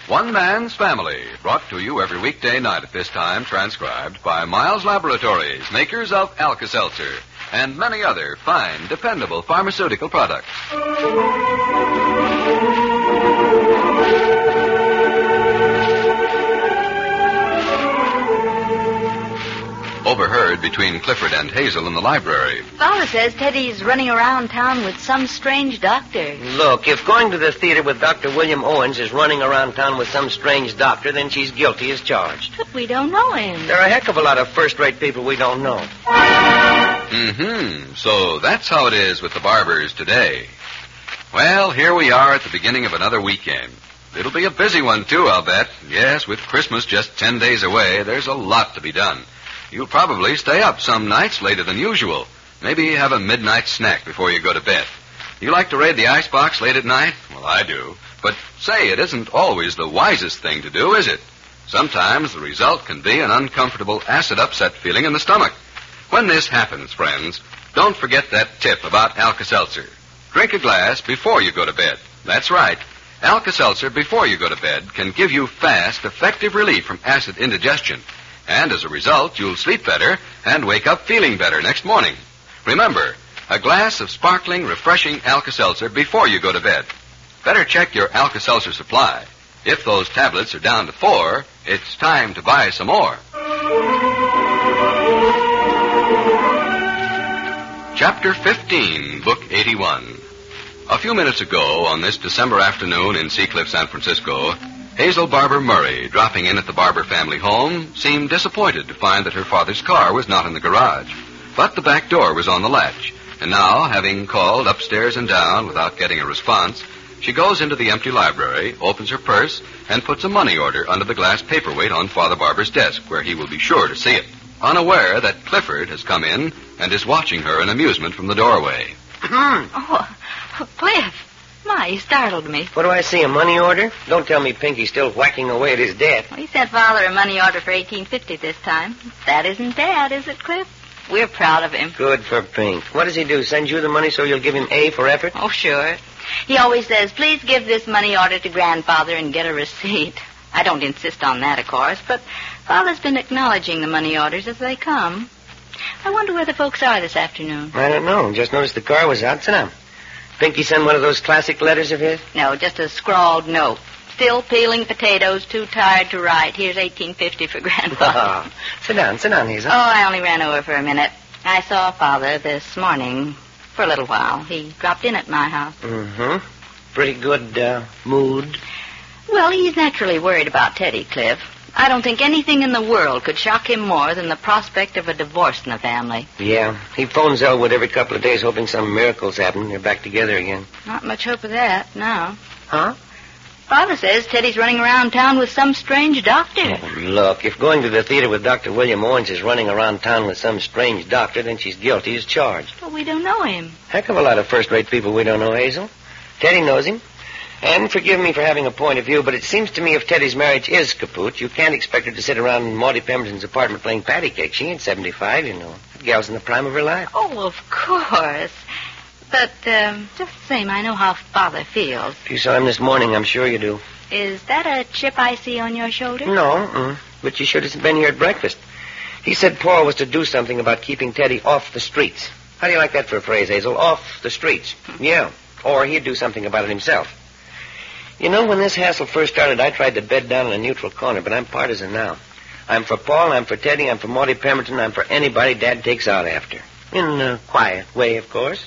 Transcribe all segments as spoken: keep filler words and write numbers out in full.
One Man's Family, brought to you every weekday night at this time, transcribed by Miles Laboratories, makers of Alka-Seltzer, and many other fine, dependable pharmaceutical products. Overheard between Clifford and Hazel in the library. Father says Teddy's running around town with some strange doctor. Look, if going to the theater with Doctor William Owens is running around town with some strange doctor, then she's guilty as charged. But we don't know him. There are a heck of a lot of first-rate people we don't know. Mm-hmm. So that's how it is with the barbers today. Well, here we are at the beginning of another weekend. It'll be a busy one, too, I'll bet. Yes, with Christmas just ten days away, there's a lot to be done. You'll probably stay up some nights later than usual. Maybe have a midnight snack before you go to bed. You like to raid the icebox late at night? Well, I do. But say, it isn't always the wisest thing to do, is it? Sometimes the result can be an uncomfortable acid upset feeling in the stomach. When this happens, friends, don't forget that tip about Alka-Seltzer. Drink a glass before you go to bed. That's right. Alka-Seltzer before you go to bed can give you fast, effective relief from acid indigestion. And as a result, you'll sleep better and wake up feeling better next morning. Remember, a glass of sparkling, refreshing Alka-Seltzer before you go to bed. Better check your Alka-Seltzer supply. If those tablets are down to four, it's time to buy some more. Chapter fifteen, Book eighty-one. A few minutes ago, on this December afternoon in Seacliff, San Francisco, Hazel Barber Murray, dropping in at the Barber family home, seemed disappointed to find that her father's car was not in the garage. But the back door was on the latch, and now, having called upstairs and down without getting a response, she goes into the empty library, opens her purse, and puts a money order under the glass paperweight on Father Barber's desk, where he will be sure to see it, unaware that Clifford has come in and is watching her in amusement from the doorway. oh, Cliff. My, you startled me. What do I see, a money order? Don't tell me Pinky's still whacking away at his debt. Well, he sent Father a money order for eighteen fifty this time. That isn't bad, is it, Cliff? We're proud of him. Good for Pink. What does he do, send you the money so you'll give him A for effort? Oh, sure. He always says, please give this money order to Grandfather and get a receipt. I don't insist on that, of course, but Father's been acknowledging the money orders as they come. I wonder where the folks are this afternoon. I don't know. Just noticed the car was out. Sit down. Pinky send one of those classic letters of his? No, just a scrawled note. Still peeling potatoes, too tired to write. Here's eighteen fifty for Grandfather. Oh, sit down, sit down, Hazel. Oh, I only ran over for a minute. I saw Father this morning for a little while. He dropped in at my house. Mm-hmm. Pretty good uh, mood. Well, he's naturally worried about Teddy, Cliff. I don't think anything in the world could shock him more than the prospect of a divorce in the family. Yeah, he phones Elwood every couple of days hoping some miracles happen. They're back together again. Not much hope of that, no. Huh? Father says Teddy's running around town with some strange doctor. Oh, look, if going to the theater with Doctor William Owens is running around town with some strange doctor, then she's guilty as charged. But we don't know him. Heck of a lot of first-rate people we don't know, Hazel. Teddy knows him. And forgive me for having a point of view, but it seems to me if Teddy's marriage is kaput, you can't expect her to sit around in Maudie Pemberton's apartment playing patty cake. She ain't seventy-five, you know. That gal's in the prime of her life. Oh, of course. But, um, just the same, I know how Father feels. If you saw him this morning, I'm sure you do. Is that a chip I see on your shoulder? No, mm, but you should have been here at breakfast. He said Paul was to do something about keeping Teddy off the streets. How do you like that for a phrase, Hazel? Off the streets. Yeah. Or he'd do something about it himself. You know, when this hassle first started, I tried to bed down in a neutral corner, but I'm partisan now. I'm for Paul, I'm for Teddy, I'm for Maudie Pemberton, I'm for anybody Dad takes out after. In a quiet way, of course.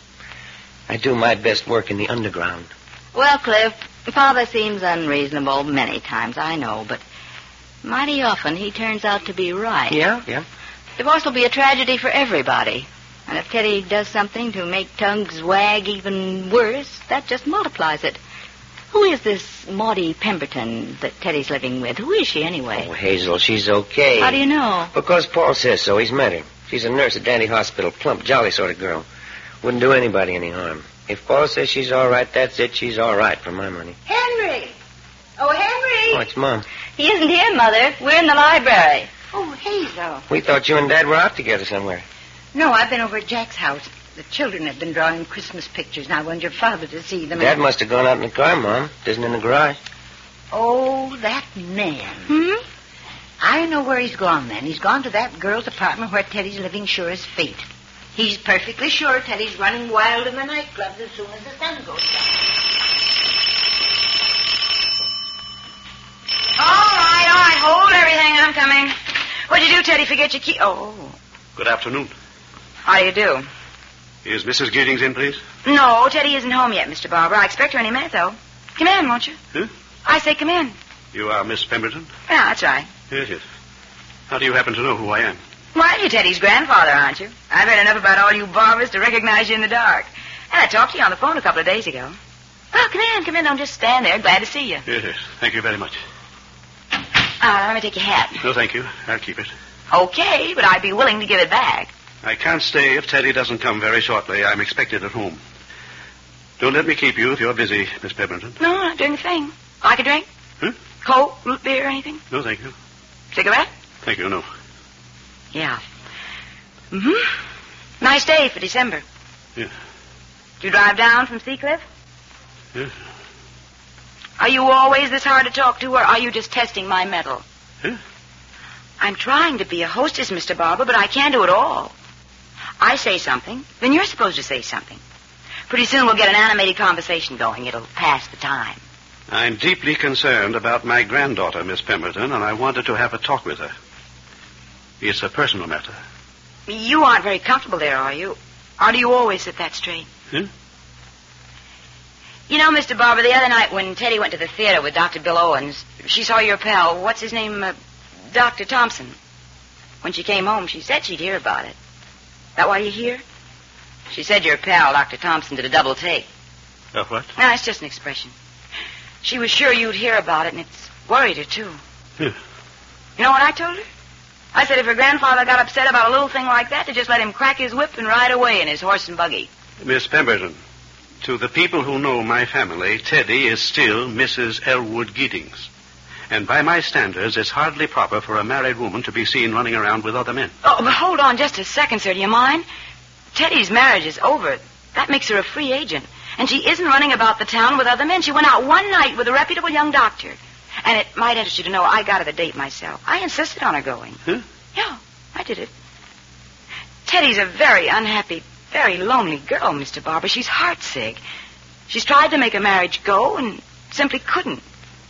I do my best work in the underground. Well, Cliff, Father seems unreasonable many times, I know, but mighty often he turns out to be right. Yeah, yeah. Divorce will be a tragedy for everybody. And if Teddy does something to make tongues wag even worse, that just multiplies it. Who is this Maudie Pemberton that Teddy's living with? Who is she, anyway? Oh, Hazel, she's okay. How do you know? Because Paul says so. He's met her. She's a nurse at Dandy Hospital. Plump, jolly sort of girl. Wouldn't do anybody any harm. If Paul says she's all right, that's it. She's all right, for my money. Henry! Oh, Henry! Oh, it's Mom. He isn't here, Mother. We're in the library. Oh, Hazel. We thought you and Dad were out together somewhere. No, I've been over at Jack's house. The children have been drawing Christmas pictures, and I want your father to see them. Dad must have gone out in the car, Mom. It isn't in the garage. Oh, that man. Hmm? I know where he's gone, then. He's gone to that girl's apartment where Teddy's living sure as fate. He's perfectly sure Teddy's running wild in the nightclubs as soon as the sun goes down. All right, all right. Hold everything. I'm coming. What'd you do, Teddy? Forget your key? Oh. Good afternoon. How do you do? Is Missus Giddings in, please? No, Teddy isn't home yet, Mister Barber. I expect her any minute, though. Come in, won't you? Huh? I say come in. You are Miss Pemberton? Yeah, that's right. Yes, yes. How do you happen to know who I am? Why, you're Teddy's grandfather, aren't you? I've heard enough about all you barbers to recognize you in the dark. And I talked to you on the phone a couple of days ago. Oh, come in, come in. Don't just stand there. Glad to see you. Yes, yes. Thank you very much. Uh, let me take your hat. No, thank you. I'll keep it. Okay, but I'd be willing to give it back. I can't stay if Teddy doesn't come very shortly. I'm expected at home. Don't let me keep you if you're busy, Miss Pemberton. No, not doing a thing. Like a drink? Huh? Coke, root beer, anything? No, thank you. Cigarette? Thank you, no. Yeah. Mm-hmm. Nice day for December. Yeah. Did you drive down from Seacliff? Yes. Are you always this hard to talk to, or are you just testing my mettle? Huh? I'm trying to be a hostess, Mister Barber, but I can't do it all. I say something, then you're supposed to say something. Pretty soon we'll get an animated conversation going. It'll pass the time. I'm deeply concerned about my granddaughter, Miss Pemberton, and I wanted to have a talk with her. It's a personal matter. You aren't very comfortable there, are you? Or do you always sit that straight? Huh? You know, Mister Barber, the other night when Teddy went to the theater with Doctor Bill Owens, she saw your pal, what's his name, uh, Doctor Thompson. When she came home, she said she'd hear about it. That why you're here? She said your pal, Doctor Thompson, did a double take. Uh, what? No, it's just an expression. She was sure you'd hear about it, and it's worried her, too. Yeah. You know what I told her? I said if her grandfather got upset about a little thing like that, to just let him crack his whip and ride away in his horse and buggy. Miss Pemberton, to the people who know my family, Teddy is still Missus Elwood Giddings. And by my standards, it's hardly proper for a married woman to be seen running around with other men. Oh, but hold on just a second, sir. Do you mind? Teddy's marriage is over. That makes her a free agent. And she isn't running about the town with other men. She went out one night with a reputable young doctor. And it might interest you to know I got her the date myself. I insisted on her going. Huh? Yeah, I did it. Teddy's a very unhappy, very lonely girl, Mister Barber. She's heartsick. She's tried to make a marriage go and simply couldn't.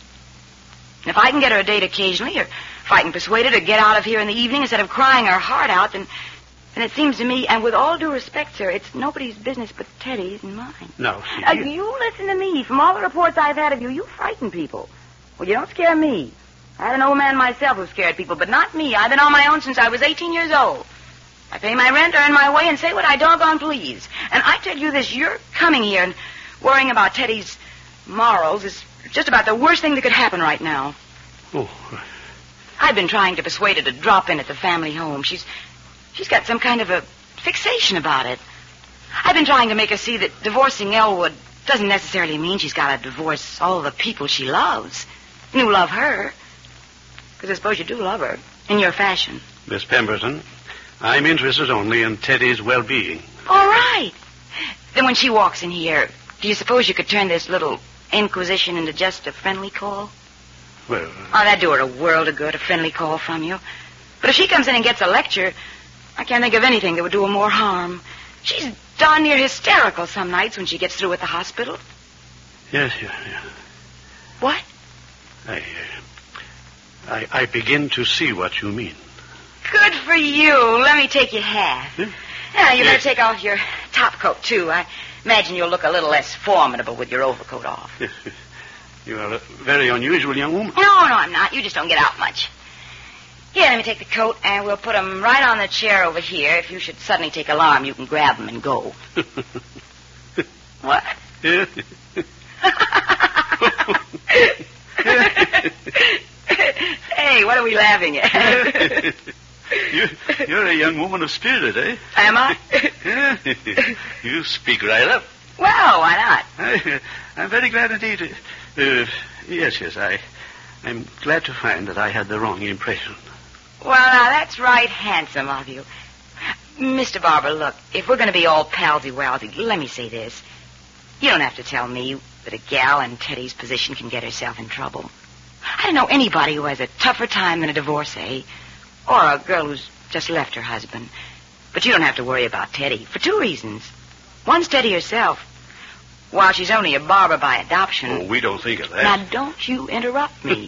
And if I can get her a date occasionally, or if I can persuade her to get out of here in the evening instead of crying her heart out, then, then it seems to me, and with all due respect, sir, it's nobody's business but Teddy's and mine. No. Uh, you listen to me. From all the reports I've had of you, you frighten people. Well, you don't scare me. I had an old man myself who scared people, but not me. I've been on my own since I was eighteen years old. I pay my rent, earn my way, and say what I doggone please. And I tell you this, you're coming here and worrying about Teddy's morals is just about the worst thing that could happen right now. Oh. I've been trying to persuade her to drop in at the family home. She's she's got some kind of a fixation about it. I've been trying to make her see that divorcing Elwood doesn't necessarily mean she's got to divorce all the people she loves. And who love her. Because I suppose you do love her, in your fashion. Miss Pemberton, I'm interested only in Teddy's well-being. All right. Then when she walks in here, do you suppose you could turn this little inquisition into just a friendly call? Well... Oh, that'd do her a world of good, a friendly call from you. But if she comes in and gets a lecture, I can't think of anything that would do her more harm. She's darn near hysterical some nights when she gets through at the hospital. Yes, yes, yes. What? I, uh, I, I begin to see what you mean. Good for you. Let me take your hat. Huh? Yeah, you Yes. better take off your top coat, too. I imagine you'll look a little less formidable with your overcoat off. Yes, yes. You are a very unusual young woman. No, no, I'm not. You just don't get out much. Here, let me take the coat, and we'll put 'em right on the chair over here. If you should suddenly take alarm, you can grab 'em and go. What? Yeah. Hey, what are we laughing at? you, you're a young woman of spirit, eh? Am I? Yeah. You speak right up. Well, why not? I, I'm very glad indeed. Uh, yes, yes, I, I'm glad to find that I had the wrong impression. Well, now, that's right handsome of you. Mister Barber, look, if we're going to be all palsy-walsy, let me say this. You don't have to tell me that a gal in Teddy's position can get herself in trouble. I don't know anybody who has a tougher time than a divorcee, or a girl who's just left her husband. But you don't have to worry about Teddy, for two reasons. One's Teddy herself. While she's only a barber by adoption... Oh, we don't think of that. Now, don't you interrupt me.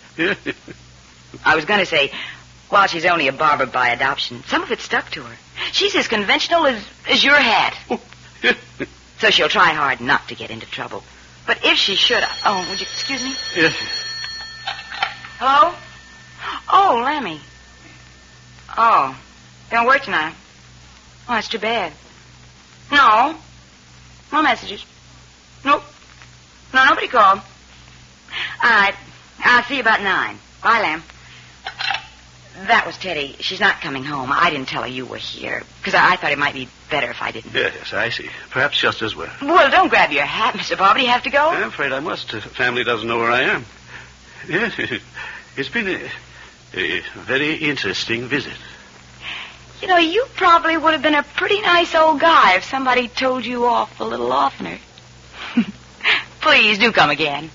I was going to say, while she's only a barber by adoption, some of it stuck to her. She's as conventional as, as your hat. So she'll try hard not to get into trouble. But if she should... Oh, would you excuse me? Yes. Hello? Oh, Lammy. Oh, don't work tonight. Oh, that's too bad. No. No messages. Nope. No, nobody called. All right. I'll see you about nine. Bye, Lamb. That was Teddy. She's not coming home. I didn't tell her you were here, because I, I thought it might be better if I didn't. Yes, I see. Perhaps just as well. Well, don't grab your hat, Mister Barber. Do you have to go? I'm afraid I must. The family doesn't know where I am. Yes, it's been a, a very interesting visit. You know, you probably would have been a pretty nice old guy if somebody told you off a little oftener. Please do come again.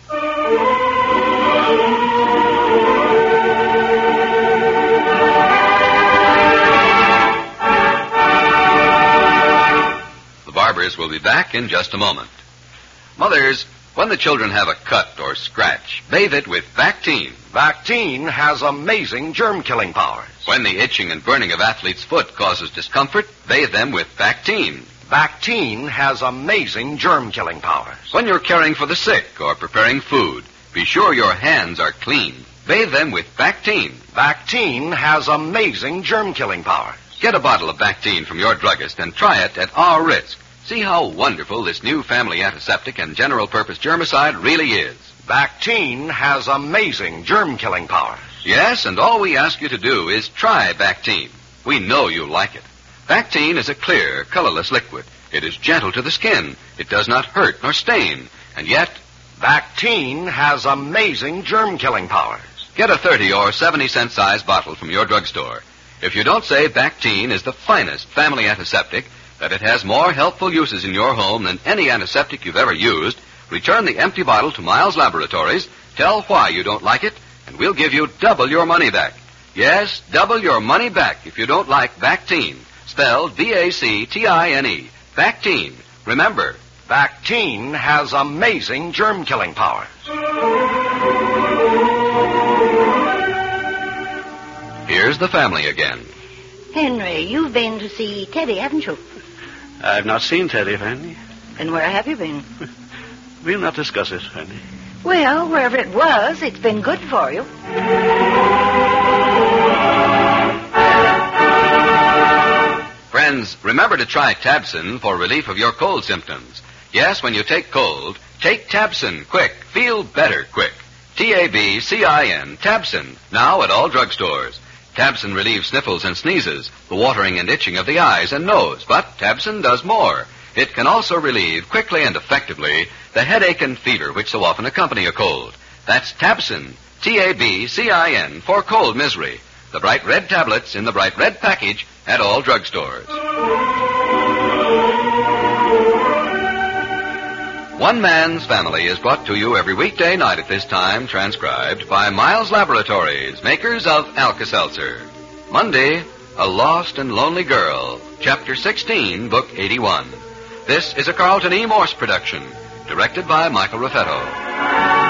The Barbers will be back in just a moment. Mothers, when the children have a cut or scratch, bathe it with Bactine. Bactine has amazing germ-killing powers. When the itching and burning of athlete's foot causes discomfort, bathe them with Bactine. Bactine has amazing germ-killing powers. When you're caring for the sick or preparing food, be sure your hands are clean. Bathe them with Bactine. Bactine has amazing germ-killing powers. Get a bottle of Bactine from your druggist and try it at our risk. See how wonderful this new family antiseptic and general-purpose germicide really is. Bactine has amazing germ-killing powers. Yes, and all we ask you to do is try Bactine. We know you'll like it. Bactine is a clear, colorless liquid. It is gentle to the skin. It does not hurt nor stain. And yet, Bactine has amazing germ-killing powers. Get a thirty or seventy cent size bottle from your drugstore. If you don't say Bactine is the finest family antiseptic, that it has more helpful uses in your home than any antiseptic you've ever used, return the empty bottle to Miles Laboratories, tell why you don't like it, and we'll give you double your money back. Yes, double your money back if you don't like Bactine. Spelled B A C T I N E. Bactine. Remember, Bactine has amazing germ-killing powers. Here's the family again. Henry, you've been to see Teddy, haven't you? I've not seen Teddy, Fanny. And where have you been? We'll not discuss it, Fanny. Well, wherever it was, it's been good for you. Friends, remember to try Tabsin for relief of your cold symptoms. Yes, when you take cold, take Tabsin quick. Feel better quick. T A B C I N, Tabsin, now at all drugstores. Tabsin relieves sniffles and sneezes, the watering and itching of the eyes and nose, but Tabsin does more. It can also relieve quickly and effectively the headache and fever which so often accompany a cold. That's Tabsin, T A B C I N, for cold misery. The bright red tablets in the bright red package at all drugstores. One Man's Family is brought to you every weekday night at this time, transcribed by Miles Laboratories, makers of Alka-Seltzer. Monday, A Lost and Lonely Girl, Chapter sixteen, Book eighty-one. This is a Carlton E. Morse production, directed by Michael Raffetto.